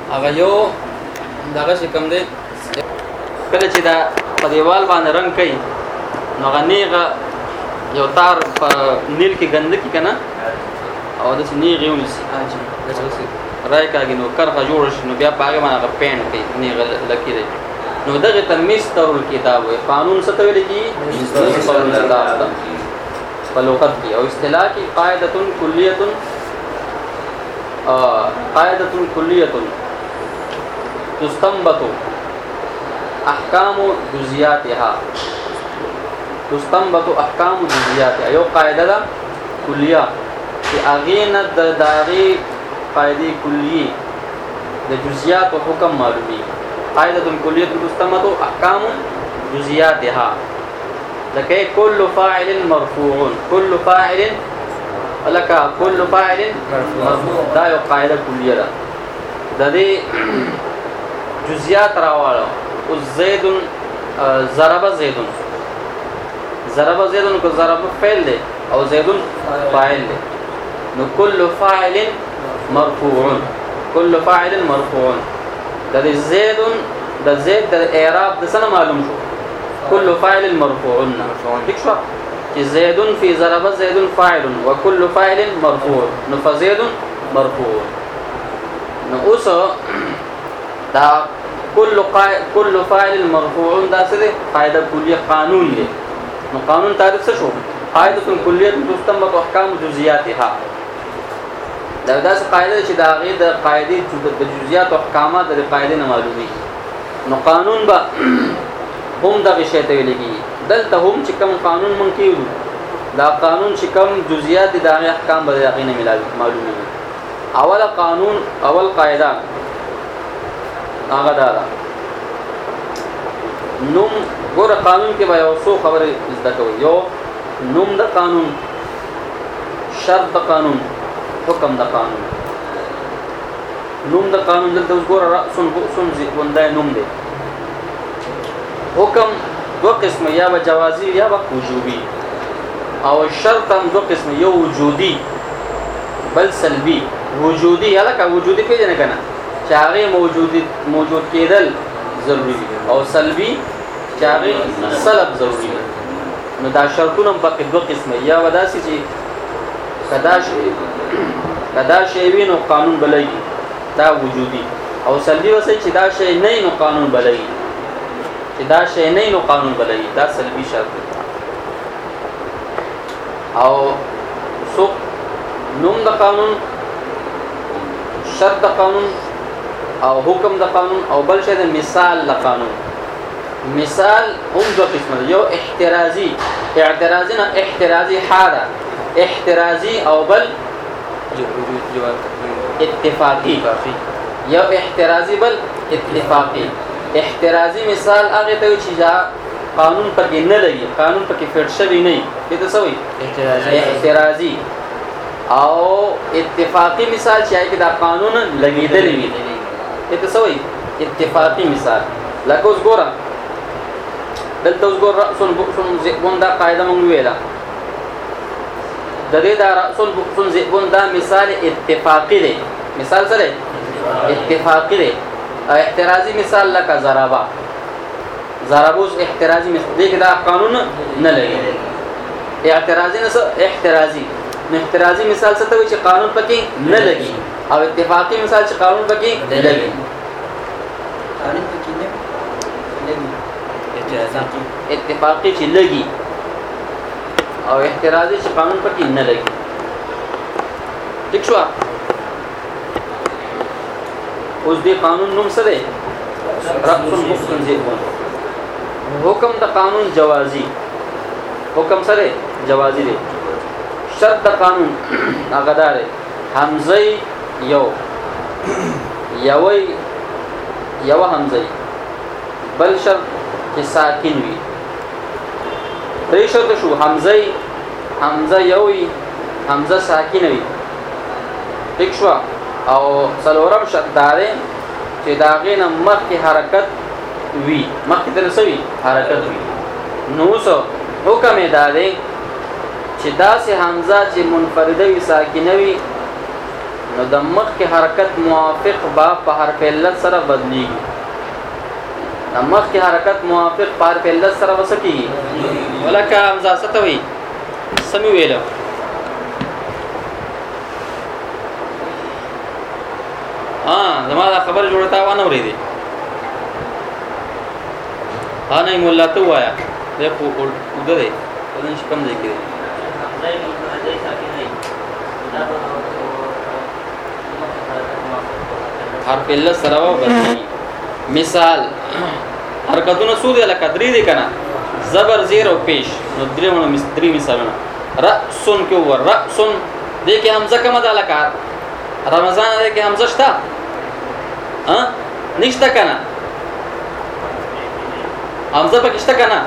هغه یو دغه کوم دی کله چې دا په دیوال باندې رنگ کوي نو غنیغه یو تار په نیل کې ګندکی کنه او د سنیغه یو نسی اجي دغه راي کاږي نو کرخه جوړ شي نو بیا پاګه باندې پین کوي نیغه لکی دی نو دغه تلمیس تور کتاب وي قانون ستوي لګي قانون کتاب په لغت کې او اصطلاح کې قاعده کلیه تستنبط احکام جزئیاتها یو قاعده ده کلیه چې اغینه د داغي قاعده کلیه د جزئیات او حکم معلومي قاعده کلیه تستنبط احکام جزئیاتها لکه كل فاعل مرفوع كل فاعل مرفوع دا یو قاعده کلیه ده د دې جزئیات راواله او زید ضرب کو ضرب فعل ده او زید فاعل ده نو كل فاعل مرفوع د زید د اعراب د سنه معلوم شو كل فاعل مرفوع تکشف چې زید فی ضرب زید فاعل وكل فاعل مرفوع نو فزید مرفوع نو اوس دا كل فاعل مرفوع دا څه دی قاعده کلیه قانون دی نو قانون تعریف څه شو قاعده کلیه تستنبط احکام جزئیاتها دا داسې قاعده چې دا غي د قاعده د جزئیات او احکامات د قاعده نه معلومي نو قانون به هم دغه شی ته ویلږي دلته هم چې کوم قانون مونږ کیو دا قانون چې کوم جزئیات د احکام به دغه نه معلومي اول قاعده هغه دا نوم ګور قانون کې به یو څو خبره زده کوي یو نوم د قانون شرط د قانون حکم د قانون نوم د قانون دلته ګور رأسن بؤسن ونده نوم دی حکم دو قسم یا به جوازی یا به وجوبی او شرط هم دو قسم یو وجودی بل سلبی وجودی الکه وجودی پیژنه کنه چې هغه موجود کېدل ضروری دي او سلبي چې هغه سلب ضروری دي نو دا شرطونه په دوه قسمه یا وداسي چې کدا شی وینو قانون بلایي دا وجودي او سلبي وسه چې دا شی نه نو قانون بلایي دا سلبي شرط او سو نوم د قانون شرط د قانون او حکم د قانون او بل شی د مثال د قانون مثال هم دو قسمه یو احترازي نه احترازي او بل اتفاقی یو احترازي بل اتفاقی احترازي مثال هغه ته چې قانون پکې نه لګي قانون پکې فټ شوی نه دی ته څه وایي احترازي او اتفاقی مثال چې هغه دا قانون لګیدلی وي ته څه وایي اتفاقی مثال لکه اوس ګوره دلته اوس ګوره رأسن بؤسن ذئبون دا قاعده مونږ ویلا د دې دا رأسن بؤسن ذئبون دا مثال اتفاقی دی مثال سره اتفاقی دی احترازی مثال لکه ضربوس احترازی مثال دې دا قانون نه لګي احترازی مثال څه ته وایي چې قانون پکې نه لګي او اتفاقی مثال چې قانون پکې لګي اتفاقی چې لګي او احترازي چې قانون پکې نه لګي ٹھیک شو اوس دې قانون نوم څه دی رأسن بؤسن ذئبون حکم د قانون جوازي حکم سره جوازي دی شرط د قانون هغه دار حمزه یو حمزه بل شرط چې ساکن وي درې شرط شو حمزه یوي حمزه ساکن وي ٹھیک شو او څلورم شرط دار چې داغه نه مخکې حرکت وي مخکې ترسوي حرکت وي نو څه حکم یې دار چې داسې حمزه چې منفرده وي ساکنه وي نو د مخ کې حرکت موافق با په حرف علت سره بدلیږي د مخ کې حرکت موافق په حرف علت سره وسکیږي ولکه همزه ستوي سمي ویلو زما دا خبر جوړتا وانه ورېدي نه مولا ته وایا دا په وده دی ولن شکم دی کې حرف علت سره وبدلی مثال حرکتونه سود لکه درې دي کنه زبر زیر او پیش نو درې مثالونه رأسن کې ور رأسن دې کې حمزه کومه ده لکه رمضان دې کې حمزه شته نشته کنه حمزه پکې شته کنه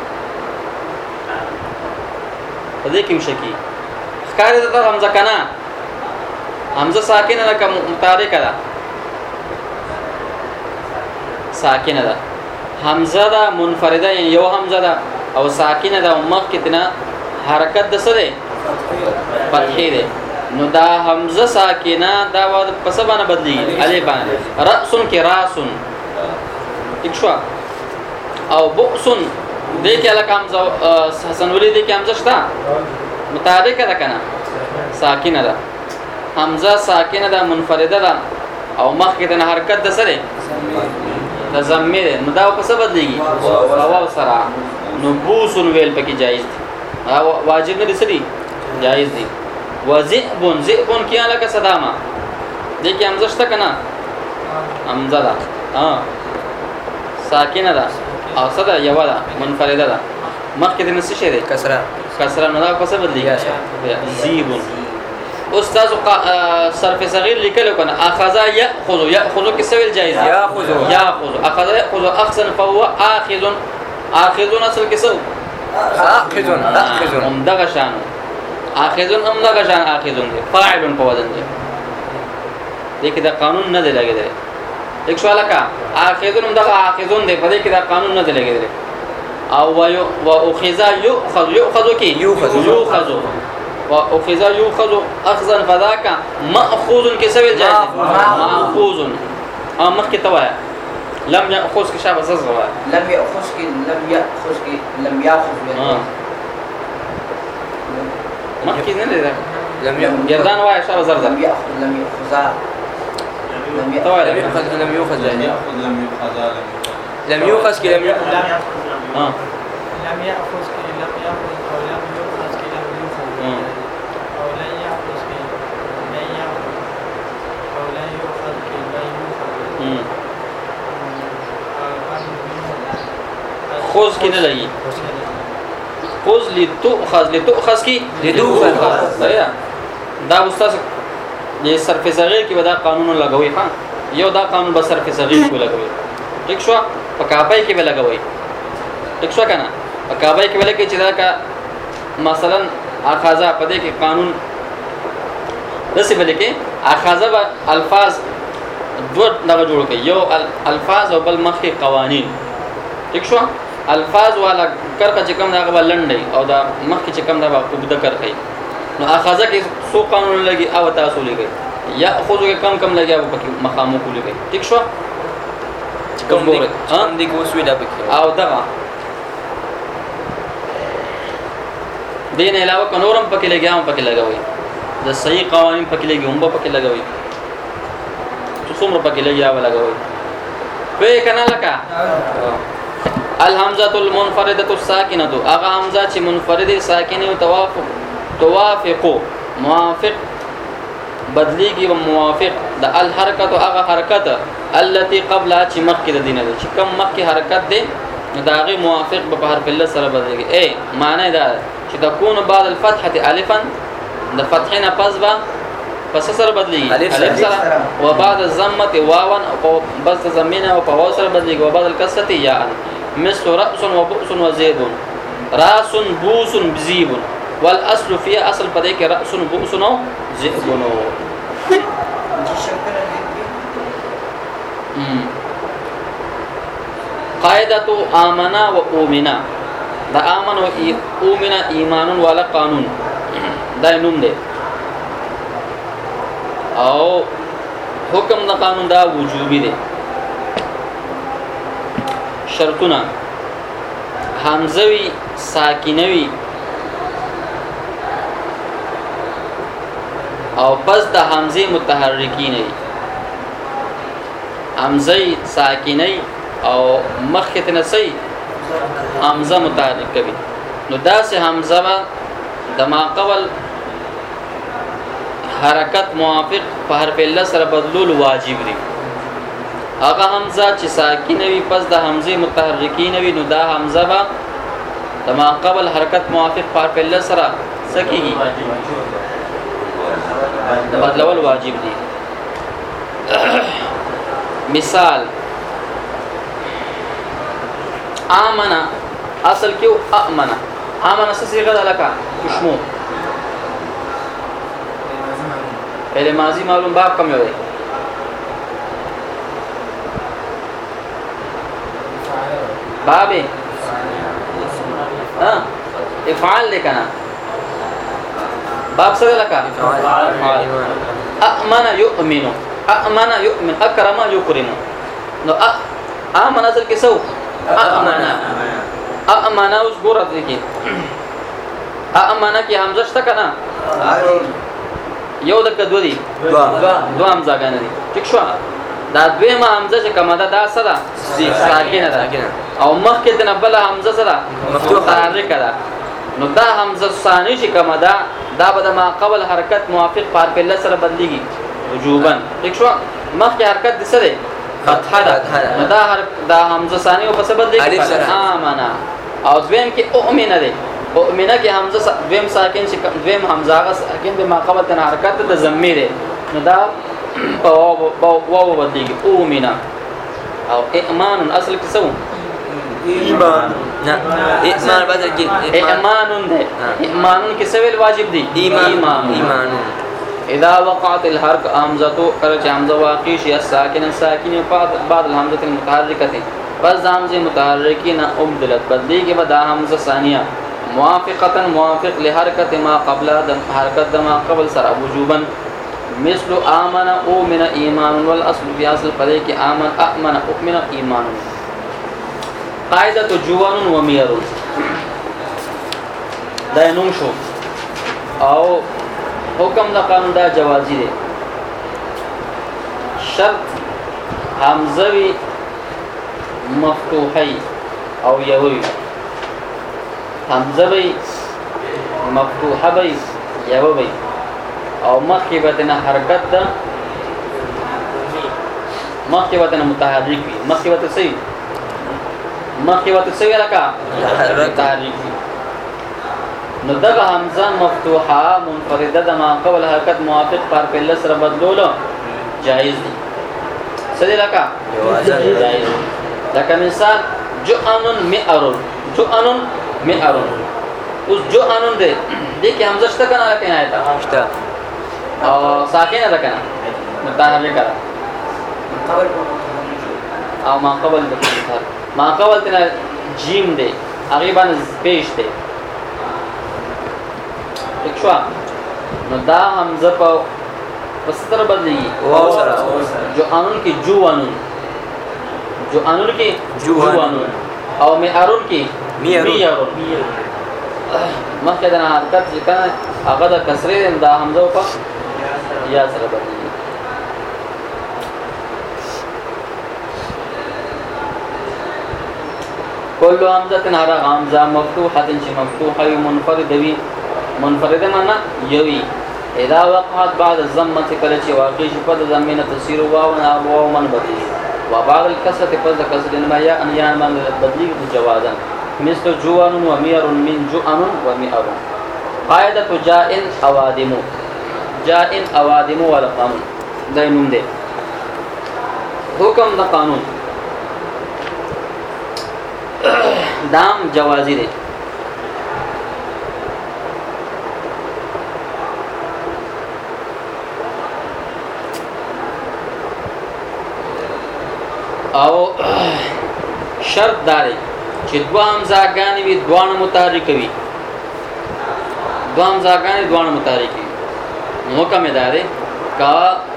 په دې کې مشکی ښکارې ته حمزه کنه حمزه ساکنه لکه متحرکه ده ساکنه ده حمزه ده منفرده یو حمزه ده او ساکنه ده مخ کې تنه حرکت د څه ده فتحې ده نو دا حمزه ساکنه دا پس باندې بدلیږي الف باندې راسن کې راسن اکشوا او بؤسن دې کې الک حمزه حسن ولي دې کې حمزه شته متحرکه ده کنه ساکنه ده حمزه ساکنه ده منفرده ده او مخ کې تنه حرکت د څه ده تزمیر نو دا په څه بدلیږي واو سره نو بوسن ویل پکې جایز دي واجب نه دي سړي جایز دي وذئبن ذئبن کیا لکه صدامه دې کې حمزه شته کنه حمزه ده ساکنه ده او صدا یو ده منفرده ده مخ کې د نس شه ده کسره نو دا په څه بدلیږي ذئبن استاد صرف صغیر لیکلو کنه اخذ یاخذ کې سویل جایز یاخذ اخذ یاخذ اخذن فهو اخذ اخذون اصل کې سو اخذون هم دغه شان اخذون هم دغه شان اخذون دي فاعل په وزن دي دغه دا قانون نه دی لګیدل یک سوال کا اخذون هم دغه اخذون دي په دې کې دا قانون نه دی لګیدل او و اخذ يؤخذ کې يؤخذ واخذ يؤخذ اخذا فذاك ماخوذ كسبل جائز ماخوذ مخ کې توایا لم ياخذ کې شابه زغوا لم ياخذ مخ کې نه لري لم يردان وایا شابه زرزر لم ياخذ توایا لم يؤخذ لم يؤخذ كي لم يأخذ لم يأخذ كي لم يأخذ أو لم يؤخذ كي لم يؤخذ أو لن يأخذ كي لن يأخذ أو لن يؤخذ كي لن يؤخذ خوز کې نه لګي خوز لتؤخذ کې لتؤخذ دا استاد د صرف صغیر کې ودا قانون لګوي ها یو دا قانون به صرف صغیر کې لګوي ټیک شو په کعبه کې به لګوي ټیک شو کنه په کعبه کې ولکه چې دا کا مثلا اخذا په دې کې قانون دسه بلکې اخذا الفاظ دوه دغه جوړ کړي یو الفاظ او بل مخکې قوانین ټیک شو الفاظ والا کرخه چې کوم دغه لنډي او دا مخکې چې کوم دغه وبد کرخي نو اخذا کې سو قانون لګي او تاسو لګي یاخذ کې کم لګي او پکې مخامو کو لګي ټیک شو کوم دي کوسوي دا پکې او دغه دین علاوه کنورم پکې لګیاو پکې لګوي د صحیح قوانین پکې لګي هم پکې لګوي څومره پکې لګیاو لګوي په کنا لکا الحمزه المنفرده الساکنه اغه حمزه چې منفرده ساکنه او توافق موافق بدلیږي او موافق د الحرکت او اغه حرکت التي قبل چې مخکې د دینه چې کم مخکې حرکت ده داغه موافق به حرف الله سره بدلیږي معنی دا چې تكون بعد الفتحه الفا د فتحنا پسبا پس سره بدلیږي الف سره او بعد الضمه واوا او بس زمینه او په واو سره بدلیږي او بعد الكسره یا مثل راس وبؤس وزيد راس بوس بزيب والاصل فيها اصل پدې کې راس بؤس او زيد قاعده امنا و اومنا دا امن و اومنا ایمان والا قانون دا نوم دی او حکم د قانون دا وجوبي دی شرطونه حمزوي ساکنوي او پس د حمزه متحرکی نه حمزه ساکنه او مخکته نسی حمزه متحرک کوي نو دا سه حمزه د ما قبل حرکت موافق په حرف الله سره بدلول واجب دي هغه حمزه چې ساکنه وي پس د حمزه متحرکی نه وي نو دا حمزه د ما قبل حرکت موافق په حرف الله سره سکیږي بدلول واجب دي مثال آمنا اصل کیو امنا امنا څه صيغه ده لکه شمو فعل ماضی معلوم باب کم یو دی باب افعال لیکنا باب څه لکه امن يؤمن امن يؤمن اكرم يكرم نو امن اصل کې څه امن اوس ګور دې کې امن کې حمزه شته کنه یو د کدو دي دو حمزه غانې دي ٹھیک شو دا دویمه حمزه چې کومه ده دا سره ساکنه ده او مخکې د نبل حمزه سره مفتوحه حرکه ده نو دا حمزه ثانی چې کومه ده دا به ما قبل حرکت موافق حرف الله سره بدليږي وجوبا ٹھیک شو مخکې حرکت د سره فتحه ده دا حمزه ثانی او پس بدليږي امنا او دویم کې اؤمنه ده اؤمنه کې حمزه دویم ساکن چې دویم حمزه هغه ساکن به ما قبل تن حرکت د ضمیر ده نو دا واو بدليږي اؤمنه او ایمان اصل کې څه ایمان نه ایمان بدل کې ایمان ده ایمان کې څه ویل واجب دي ایمان اذا وقعت الحرف همزه کله چې حمزه واقع شي ساکن بعد الحمزه المتحرکه بس همزه متحرکین ابدلت بدلیږي به دا حمزه ثانیه موافقه موافق لحرکت ما قبل د حرکت ما قبل سره وجوبا مثل امن او من ایمان والاصل في اصل فلك امن امن اؤمن ایمان قاعده جوان ومير دا نوم شو او حکم د قانون دا جوازي دي شرط حمزوي مفتوحي او يوي حمزوي مفتوحه بي يوي او مخکې بدنه حرکت ده مخکې بدنه متحرک وي مخکې بدنه صحیح مخکې بدنه صحیح لکه متحرک نو دغه حمزه مفتوحه منفرده د ما قبل حرکت موافق حرف الله سره بدلولو جائز دي څه دي لکه جائز لکه مثال جؤن مئر اوس جؤن ده دې کې حمزه شته کنه لکه نه آیته شته او ساکنه ده کنه متحرکه ده او ما قبل تنا جیم ده غالبا پیش ده شو نو دا حمزه په پستر بدلېږي واو سره جوانون کې جوانون او میارون کې میارون مخکې د حرکت چې کنه هغه د کسرې دا حمزه په یا سره بدلېږي كل همزه هر همزه مفتوحه چې مفتوحه منفرده معنا یوي اذا وقعت بعد الضمه کله چې واقع شي په ضمینه تصير واو او من بدلی وبعد الكسره په كسر ما یا ان یا من بدلی جوازا مثل جوان ومير من جؤن ومئر قاعده جاء اوادم والقانون داینوم ده حکم د قانون دام جوازی ده او شرط داري چې دوه همزاګانی وي دوه متحرک وي نو کومه داري کا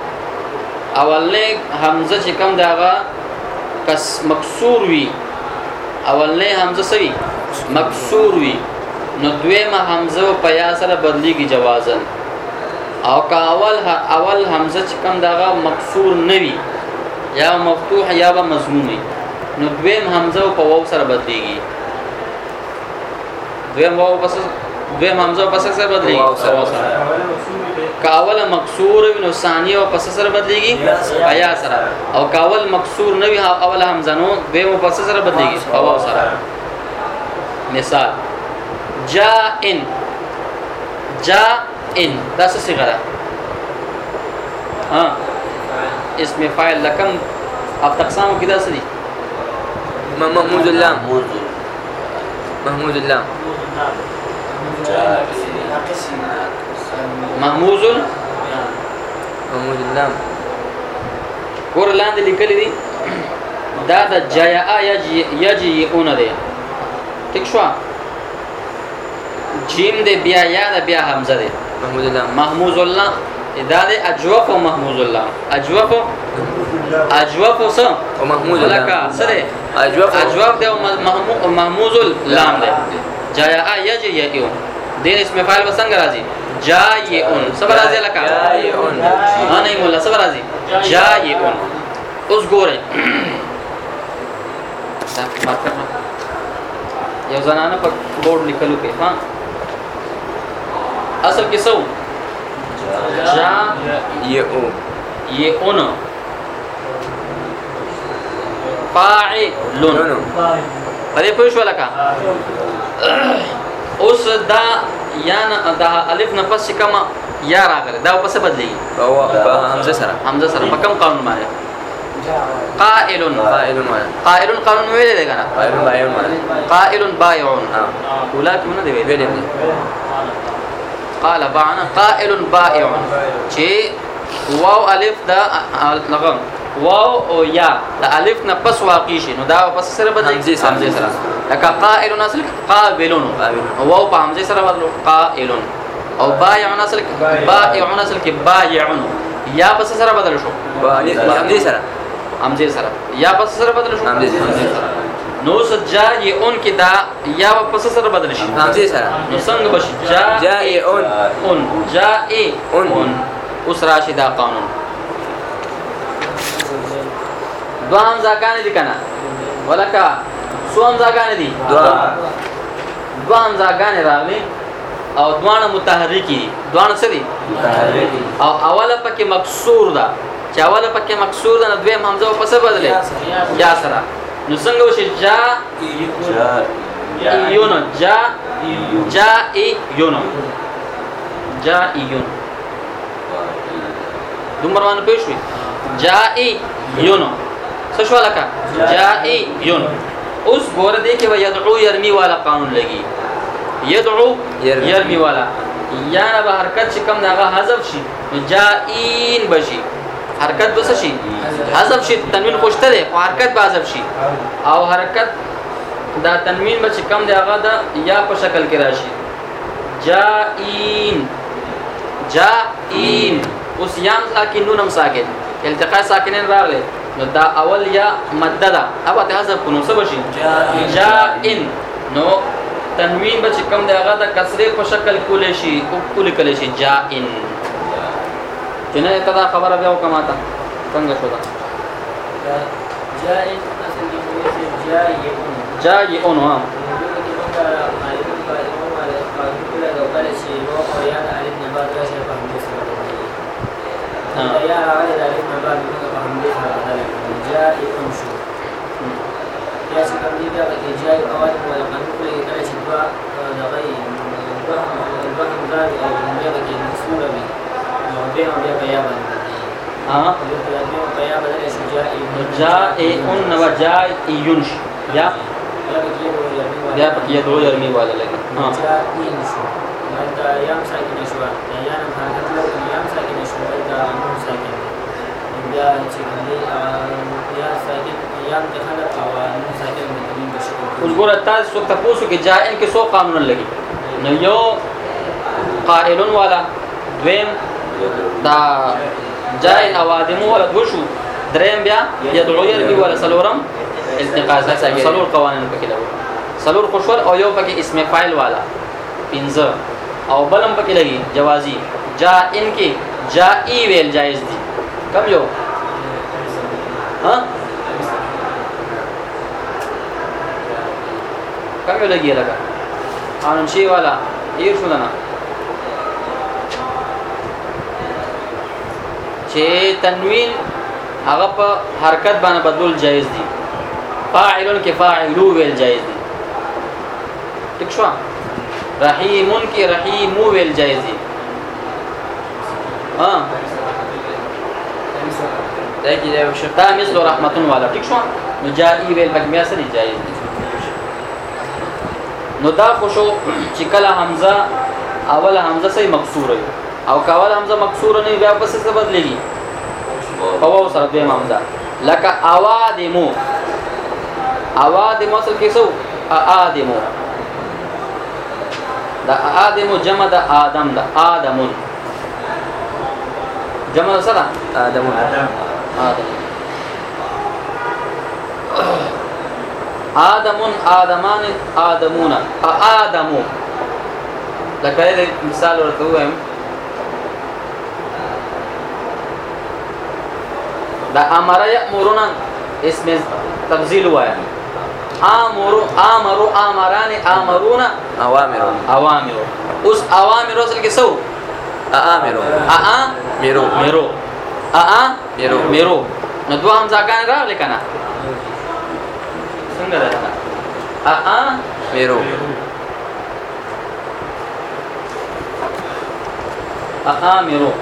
اولنه حمزه چې کوم داغه کس مکسور وي اولنه حمزه سوي مکسور وي نو دویمه حمزه په یا سره بدلیږي جوازن او کا اول حمزه چې کوم داغه مکسور نوي یا مفتوح یا به مضمومي نو دویم حمزه په واو سره بدلیږي دویم حمزه په سره بدلیږي کاول مکسور نو ثانیه او پس سره بدلیږي یا سره او کاول مکسور نوي اول حمزه نو دویم په سره بدلیږي او واو سره مثال جائن دا څه څنګه ده ها اسم فاعل لکم اب تقسام کې دا څه دي محمود اللام محمود اللام ګور لاندې لیکل دي دا د جاء یجیئون دی ٹھیک شو جیم دې بیا یا د بیا حمزه دی محمود الله دا دې اجوف او محمود الله اجوف سو او محمود الله لکه سره اجوف دې او محمود اللام دی جاء یجیئون دین اسم فاعل وسنګ راځي جائعون صبر راځي لکه جائعون نه مولا صبر راځي جائعون اوس ګوره یو زنانه په بورډ لیکلو کې ها اصل کې سو جا یعون فاعلون پدې پوه شو لکه اوس دا یا دا الف نه پس کما یا راغله دا پس بدلی او حمزه سره په کوم قانون باندې قائل قانون ویل دی کنه قائل بائعون ولا کونه دی ویل دی قال باعنا قائل بائعون چې واو الف دا لغم واو او یا د الف نه پس واقع شي نو دا پس سره بدلی حمزه سره لکه قائلون اصل قابلون واو په حمزه سره بدلو قائلون او بائعون اصل کې بائعون یا پس سره بدل شو حمزه سره یا پس سره بدل شو حمزه سره نو سجائعون کې دا یا پس سره بدل شي حمزه سره نو څنګه بشي جائعون اوس راشي دا قانون دو حمزاګان دي کنه ولکه سو حمزاګان دي دو حمزاګان راغلي او دوانه متحرکی دي دوانه څه دي او اوله پکې مکسور ده چې اوله پکې مکسور ده نو دویم حمزه په څه بدله یا سره نو څنګه وشي جائعون دومره باندې پېښوي جائعون څه شو لکه جائعون اوس ګور دې کې يدعو يرمي والا قانون لګي يدعو يرمي والا یا نه به حرکت چې کوم دغه حذف شي جائین بشي حرکت بس شي حذف شي تنوین خوشته ده او حرکت به حذف شي او حرکت دا تنوین به چې کوم دغه دا یا په شکل کې راشي جائین اوس یام ساکن نونم ساکن التقاء ساکنین راغله نو دا اول یا مددا او ته حذف کو څه بشي جائن نو تنوین به کوم دی هغه د کسره په شکل کولې شي او کولې کولې شي جائن جنه کدا خبره بیا وکماته څنګه شو دا جائن اصل کې جائعون ها يا راغلي ذلك ما بعد من حمله هذا جاء انشو يا سكن دي بقى جاء اواد ولا قانون كل كده شبا دغاي البهم ذلك او بيبقى المسؤول به بينهم بيبقى يا بني جائعون وجائعون یا بیا پکې دو يرمي والا لګي جائعون شو دا یام ساکن شو یا نام حرکت له یام ساکن شو دا نون ساکن بیا چې یا ساکن یام دخل او نون ساکن متنین بشي اوس ګور تاسو تاسو کې جائن کې سو قانون لګي نو یو قائلون والا دویم دا جائن اوادم ولا وشو دریم بیا يدعو يربي ولا سلورم التقاص سلور قوانین پکې لګو سلور خوشور او یو پکې اسم فاعل والا پنځه او بلم پکې لګي جوازي جائن کې جائي ویل جائز دي کم یو ها کم یو لګي لگا قانون شي والا یې شو نه چې تنوین هغه په حرکت باندې بدلول جایز دي فاعلون کې فاعلو ویل جایز دي ٹھیک شو رحیمون کې رحیمو ویل جایز دي ها دا کې یو شتا مثل رحمتون والا ٹھیک شو نو جائي ویل پکې میا سره جایز دي نو دا خوشو چې کله حمزه اول حمزه سي مکسور او کاول حمزه مکسور نه بیا پس څه بدلېږي او سره به حمزه لکه اوادمو اوادمو اصل کې څه اادمو دا آدمو جمع دا آدم دا آدمون جمع دا سره آدمون آدمون آدمان آدمون آدمو لکه دې مثال ورته وایم دا امر یامرون اسم تفضیل وایا امرو امران امرون اوامر اوس اوامر اصل کې څو امرو میرو میرو نو دوه هم ځکان راغلی کنه څنګه ده میرو میرو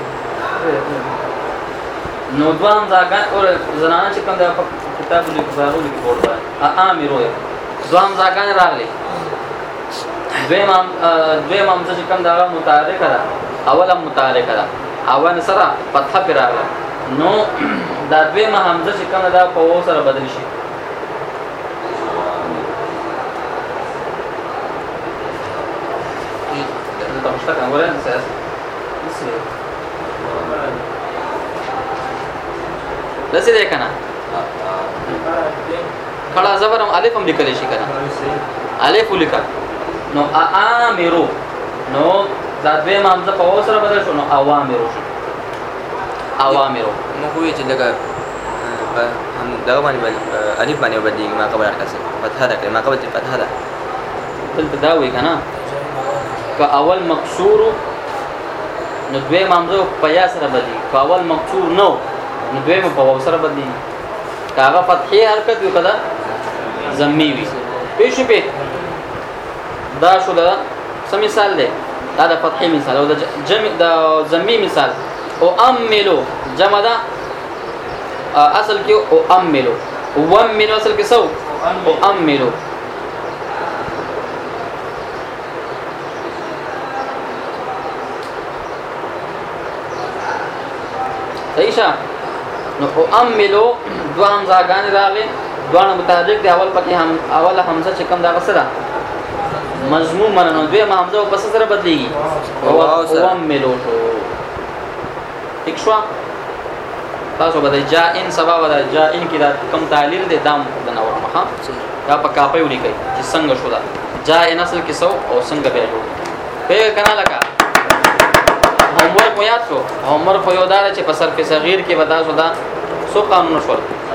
نو دوه هم ځکان او زنانه چې کوم د کتاب لیکلو لیکي ورته میرو دوه هم ځکان راغلی دویم هم چې کوم دا متحرک ده اوله متحرک ده اول سره فتحه پر راغله نو دا دویم حمزه چې کوم دا په و سره بدل شي دا مشتاق اوله اساس لسی ده کنه کړه زبرم الف هم لیکل شي کنه الف لیکل نو امرو نو دا دوی حمزه په اوسره بدل شو نو اوامرو شو اوامرو نو کوی چې لګا هم دا باندې الف باندې وبدي ما قبل حرکت فتحه ده ما قبل فتحه ده دلته دا وی کنه که اول مکسور نو دوی حمزه په یا سره بدلی که اول مکسور نو نو دوی په اوسره بدلی کاغه فتحه حرکت یو کده زمي وی پېښ په دا شو دا سم مثال دی دا د فتحي مثال او د جمع د ضمي مثال او املو جمع دا اصل کې او املو واملو اصل کې سو او املو صحیح شه نو او املو دوه همزاګان راغلي دوه متحرک دی اول پکې هم اول حمزه چې کوم دا غسره مضموم مننو دوی حمزه په څه سره بدليږي او ملو شو ٹھیک شو تاسو به جائن سبا ودا جائن کې دا کم تعلیل دي دام د نور مخه دا په کاپي ونی کوي چې څنګه شو دا جائن اصل کې سو او څنګه به جوړ په کنه لکه عمر کو یاد شو عمر په یو دار چې په صرف صغیر کې ودا شو دا سو قانون شو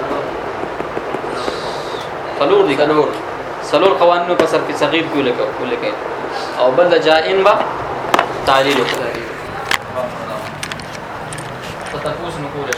فلور دي کنور سلور قوانینو په صرف صغیر کې ولیکي او بل جائن با تعلیل وکړي تاسو نو کولای